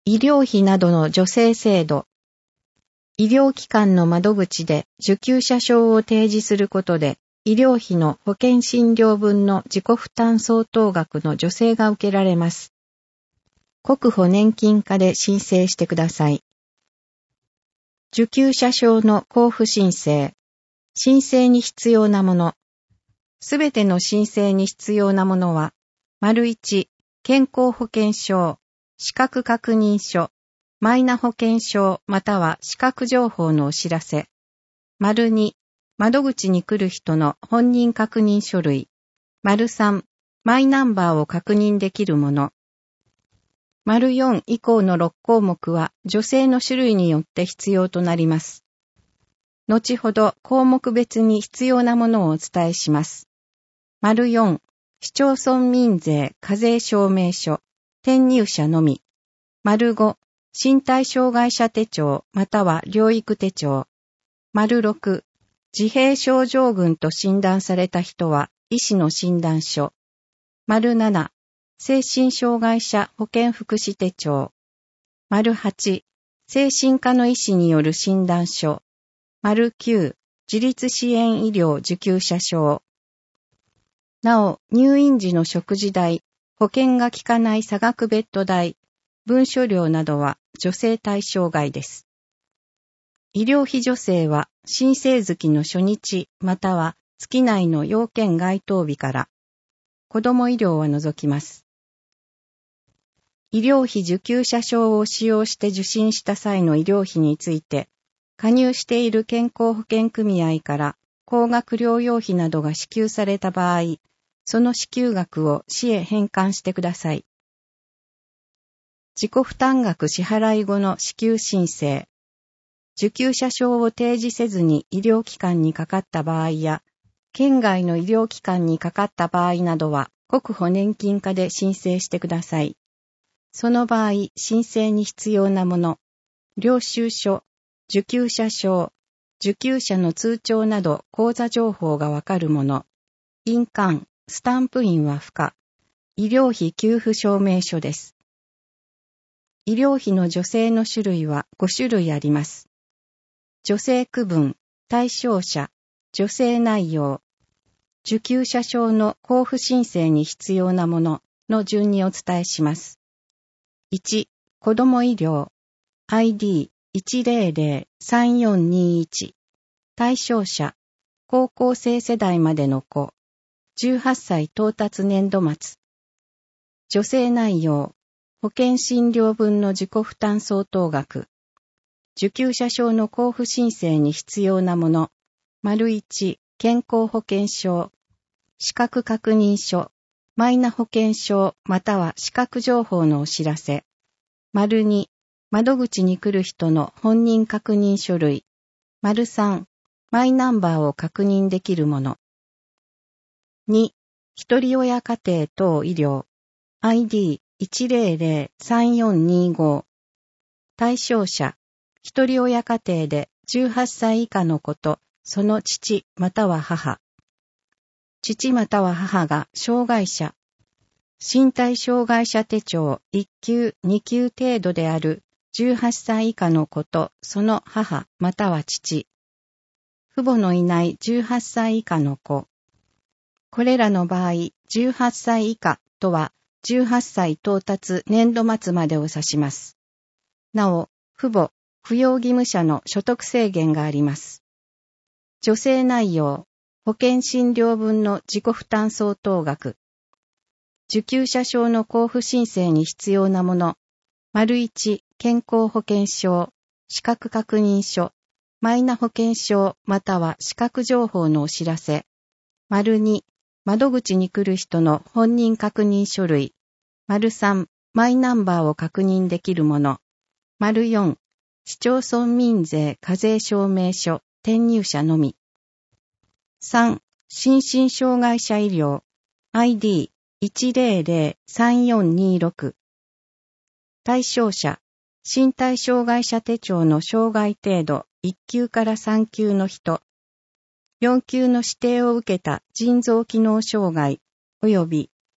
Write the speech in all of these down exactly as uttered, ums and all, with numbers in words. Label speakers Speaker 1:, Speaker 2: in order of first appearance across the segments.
Speaker 1: 医療費などの助成制度。医療機関の窓口で受給者証を提示することで、医療費の保険診療分の自己負担相当額の助成が受けられます。国保年金課で申請してください。受給者証の交付申請。申請に必要なもの。すべての申請に必要なものは、丸いち、健康保険証、資格確認書、マイナ保険証または資格情報のお知らせ。丸に、窓口に来る人の本人確認書類。丸さん、マイナンバーを確認できるもの。丸よん以降のろっ項目は助成の種類によって必要となります。後ほど項目別に必要なものをお伝えします。丸よん、市町村民税課税証明書、転入者のみ。丸ご、身体障害者手帳または療育手帳。丸ろく、自閉症状群と診断された人は医師の診断書。丸なな、精神障害者保健福祉手帳。丸はち、精神科の医師による診断書。丸きゅう、自立支援医療受給者証。なお、入院時の食事代、保険が効かない差額ベッド代、文書料などは助成対象外です。医療費助成は申請月の初日または月内の要件該当日から、子ども医療は除きます。医療費受給者証を使用して受診した際の医療費について、加入している健康保険組合から高額療養費などが支給された場合、その支給額を市へ返還してください。自己負担額支払い後の支給申請。受給者証を提示せずに医療機関にかかった場合や、県外の医療機関にかかった場合などは、国保年金課で申請してください。その場合、申請に必要なもの、領収書、受給者証、受給者の通帳など口座情報がわかるもの、印鑑、スタンプ印は不可、医療費給付証明書です。医療費の助成の種類はご種類あります。助成区分、対象者、助成内容、受給者証の交付申請に必要なものの順にお伝えします。いち、子ども医療、アイディーいちゼロゼロさんよんにいち、対象者、高校生世代までの子、じゅうはっさい到達年度末。助成内容、保険診療分の自己負担相当額。受給者証の交付申請に必要なもの。丸いち、健康保険証、資格確認書、マイナ保険証または資格情報のお知らせ。丸に、窓口に来る人の本人確認書類。丸さん、マイナンバーを確認できるもの。に、一人親家庭等医療。アイディーいちゼロゼロさんよんにご。対象者、一人親家庭でじゅうはっさい以下の子と、その父または母。父または母が障害者。身体障害者手帳いっ級、に級程度であるじゅうはっさい以下の子とその母または父。父母のいないじゅうはっさい以下の子。これらの場合、じゅうはっさい以下とはじゅうはっさい到達年度末までを指します。なお、父母、扶養義務者の所得制限があります。助成内容、保険診療分の自己負担相当額。受給者証の交付申請に必要なもの。丸いち、健康保険証、資格確認書、マイナ保険証または資格情報のお知らせ。丸に、窓口に来る人の本人確認書類。丸さん、マイナンバーを確認できるもの。丸よん、市町村民税課税証明書、転入者のみ。さん、心身障害者医療、アイディーいちゼロゼロさんよんにろく。対象者、身体障害者手帳の障害程度いっ級からさん級の人。よん級の指定を受けた腎臓機能障害及び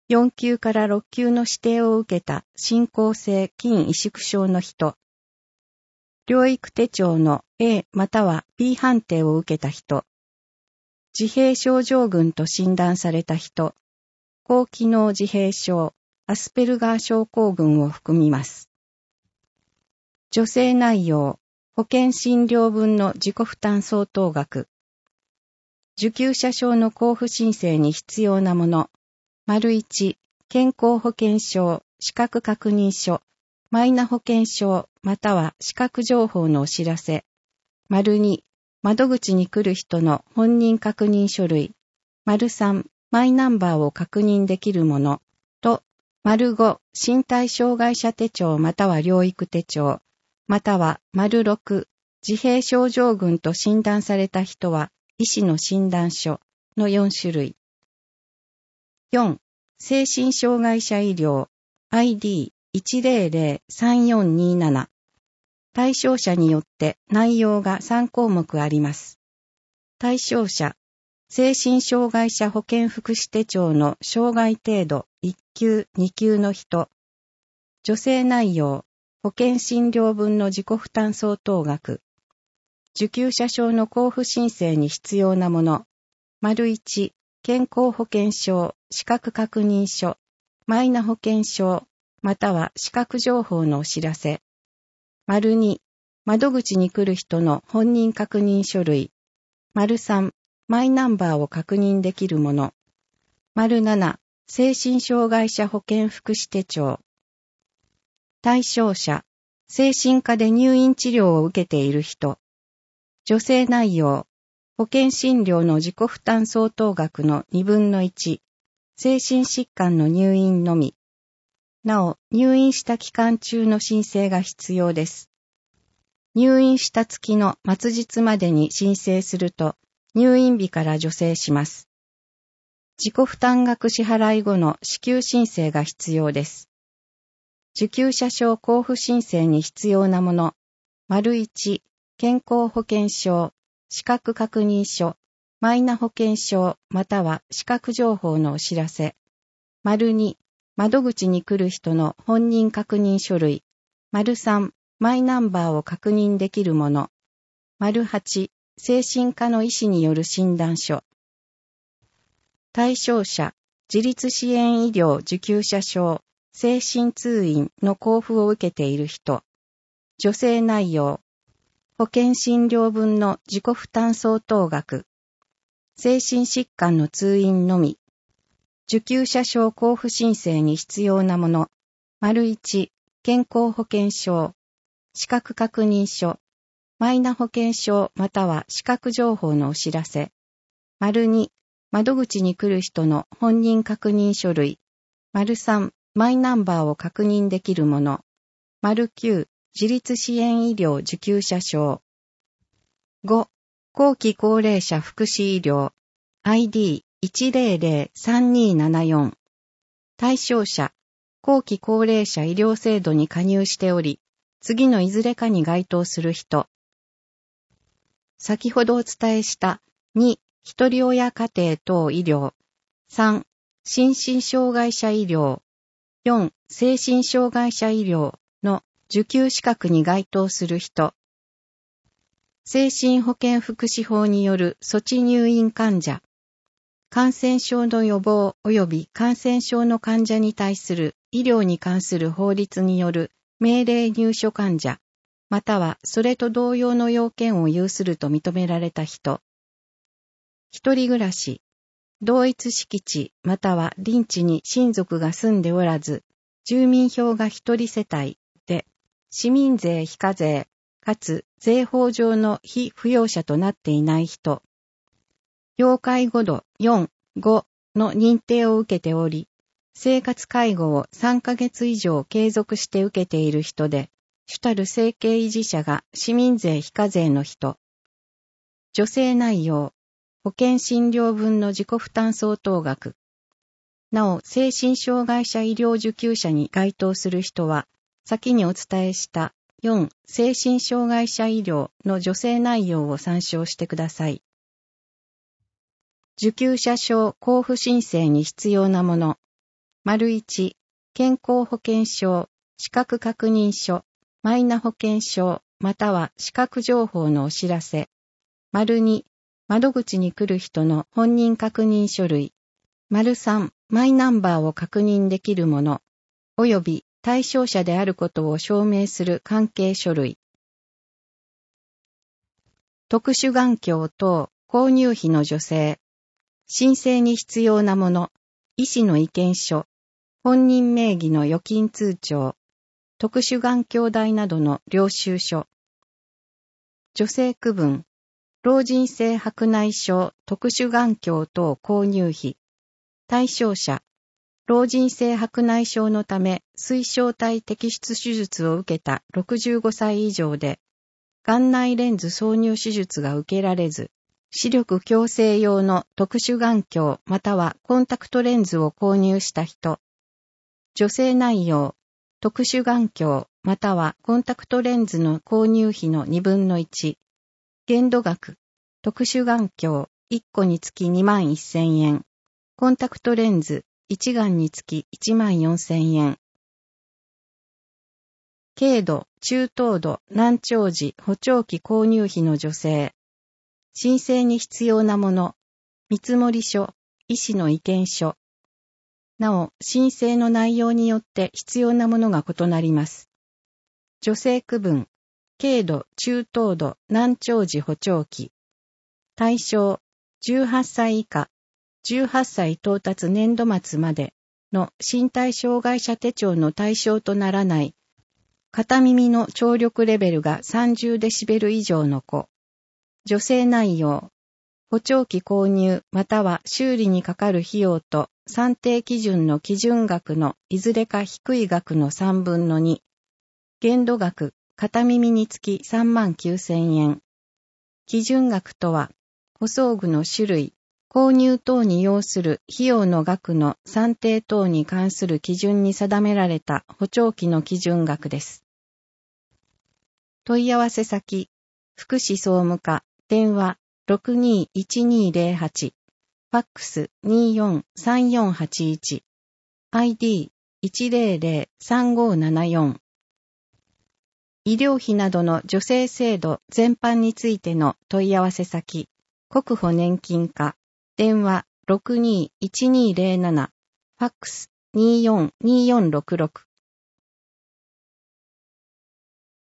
Speaker 1: よん級からろっ級の指定を受けた進行性筋萎縮症の人、療育手帳の A または B 判定を受けた人、自閉症状群と診断された人、高機能自閉症、アスペルガー症候群を含みます。助成内容、保険診療分の自己負担相当額。受給者証の交付申請に必要なもの。丸いち、健康保険証、資格確認書、マイナ保険証または資格情報のお知らせ。丸に、窓口に来る人の本人確認書類。丸さん、マイナンバーを確認できるもの。と、丸ご、身体障害者手帳または療育手帳。または丸ろく、自閉症状群と診断された人は医師の診断書のよん種類。よん、精神障害者医療 アイディーいちゼロゼロさんよんにーなな。対象者によって内容がさん項目あります。対象者、精神障害者保健福祉手帳の障害程度いっ級、に級の人。助成内容、保険診療分の自己負担相当額。受給者証の交付申請に必要なもの。丸いち、健康保険証、資格確認書、マイナ保険証、または資格情報のお知らせ。丸に、窓口に来る人の本人確認書類。丸さん、マイナンバーを確認できるもの。丸なな、精神障害者保健福祉手帳。対象者、精神科で入院治療を受けている人。助成内容、保険診療の自己負担相当額のにぶんのいち、精神疾患の入院のみ。なお、入院した期間中の申請が必要です。入院した月の末日までに申請すると、入院日から助成します。自己負担額支払い後の支給申請が必要です。受給者証交付申請に必要なもの。丸いち、健康保険証、資格確認書、マイナ保険証または資格情報のお知らせ。丸に、窓口に来る人の本人確認書類。丸さん、マイナンバーを確認できるもの。丸はち、精神科の医師による診断書。対象者、自立支援医療受給者証、精神通院の交付を受けている人。助成内容。保険診療分の自己負担相当額。精神疾患の通院のみ。受給者証交付申請に必要なもの。丸いち、健康保険証。資格確認書。マイナ保険証または資格情報のお知らせ。丸に、窓口に来る人の本人確認書類。丸さん、マイナンバーを確認できるもの。丸きゅう、自立支援医療受給者証。ご、後期高齢者福祉医療 アイディーいちゼロゼロさんにーななよん。対象者、後期高齢者医療制度に加入しており、次のいずれかに該当する人。先ほどお伝えしたに、一人親家庭等医療。さん、心身障害者医療。よん、精神障害者医療の受給資格に該当する人。精神保健福祉法による措置入院患者。感染症の予防及び感染症の患者に対する医療に関する法律による命令入所患者、またはそれと同様の要件を有すると認められた人。一人暮らし、同一敷地または隣地に親族が住んでおらず、住民票が一人世帯で、市民税非課税、かつ税法上の非扶養者となっていない人。要介護度よん、ごの認定を受けており、生活介護をさんかげつ以上継続して受けている人で、主たる生計維持者が市民税非課税の人。助成内容、保険診療分の自己負担相当額。なお、精神障害者医療受給者に該当する人は、先にお伝えしたよん、精神障害者医療の助成内容を参照してください。受給者証交付申請に必要なもの。 丸いち、健康保険証、資格確認書、マイナ保険証、または資格情報のお知らせ。丸に、窓口に来る人の本人確認書類。丸さん、マイナンバーを確認できるもの、及び対象者であることを証明する関係書類。特殊眼鏡等購入費の助成。申請に必要なもの、医師の意見書、本人名義の預金通帳、特殊眼鏡代などの領収書。助成区分、老人性白内障特殊眼鏡等購入費。対象者、老人性白内障のため水晶体摘出手術を受けたろくじゅうごさい以上で、眼内レンズ挿入手術が受けられず、視力矯正用の特殊眼鏡またはコンタクトレンズを購入した人。助成内容、特殊眼鏡またはコンタクトレンズの購入費のにぶんのいち。限度額、特殊眼鏡いっこにつきにまんせんえん。コンタクトレンズいち眼につきいちまんよんせんえん。軽度、中等度、難聴時、補聴器購入費の助成。申請に必要なもの、見積書、医師の意見書。なお、申請の内容によって必要なものが異なります。助成区分、軽度、中等度、難聴時補聴器。対象、じゅうはっさい以下、じゅうはっさい到達年度末までの身体障害者手帳の対象とならない、片耳の聴力レベルがさんじゅうデシベル以上の子。助成内容、補聴器購入または修理にかかる費用と算定基準の基準額のいずれか低い額のさんぶんのに。限度額、片耳につきさんまんきゅうせんえん。基準額とは、補装具の種類、購入等に要する費用の額の算定等に関する基準に定められた補聴器の基準額です。問い合わせ先、福祉総務課、電話 ろくにーいちにーぜろはち、ファックス にーよんさんよんはちいち、アイディーいちぜろぜろさんごななよん。医療費などの助成制度全般についての問い合わせ先、国保年金課、電話 ろくにーいちにーぜろなな、ファックス にーよんにーよんろくろく。